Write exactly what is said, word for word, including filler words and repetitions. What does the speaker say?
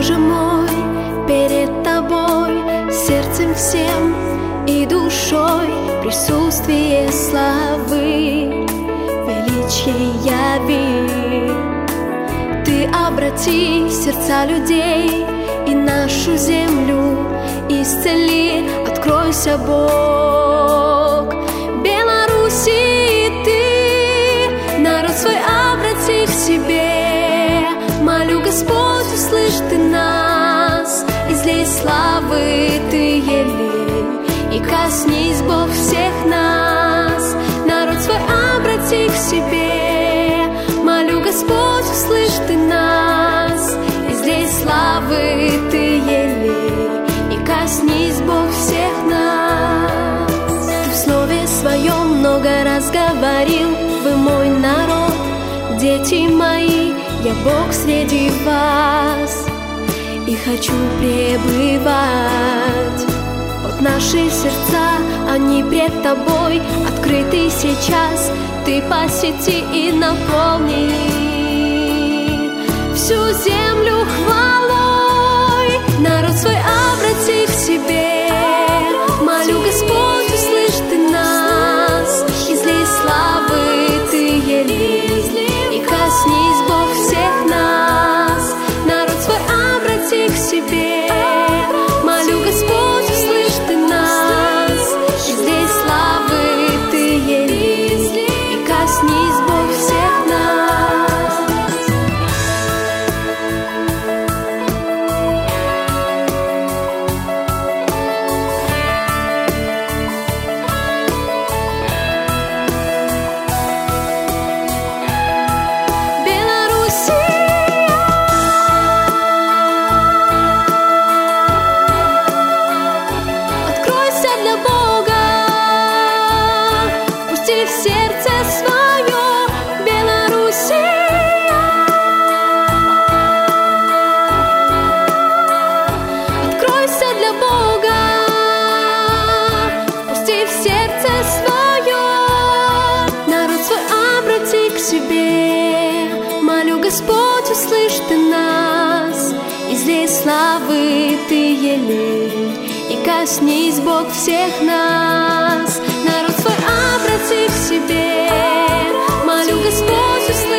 Боже мой, перед Тобой сердцем всем и душой присутствие славы, величие яви. Ты обрати сердца людей и нашу землю исцели, откройся, Бог. Беларуси, Ты народ свой обрати к себе. Молю, Господь, услышь Ты нас, излей славы Ты елей, и коснись, Бог, всех нас. Народ свой обрати к себе. Молю, Господь, услышь Ты нас, излей славы Ты елей, и коснись, Бог, всех нас. Ты в слове своем много раз говорил: вы мой народ, дети мои, я Бог среди вас, и хочу пребывать. Вот наши сердца, они пред Тобой открыты сейчас. Ты посети и наполни всю землю хвалой. Народ свой обрати к себе. Молю, Господь, услышь Ты нас, излей славы Ты елей, и коснись, Бог, всех нас. Народ свой обрати к себе. Молю, Господь, услышь Ты нас, излей славы Ты елей, и коснись, Бог, всех нас. В сердце свое, Белоруссия, откройся для Бога, пусти в сердце свое. Народ свой обрати к себе. Молю, Господь, услышь Ты нас, излей славы Ты елей, и коснись, Бог, всех нас. Народ свой обрати к себе. Молю, Господь, услышь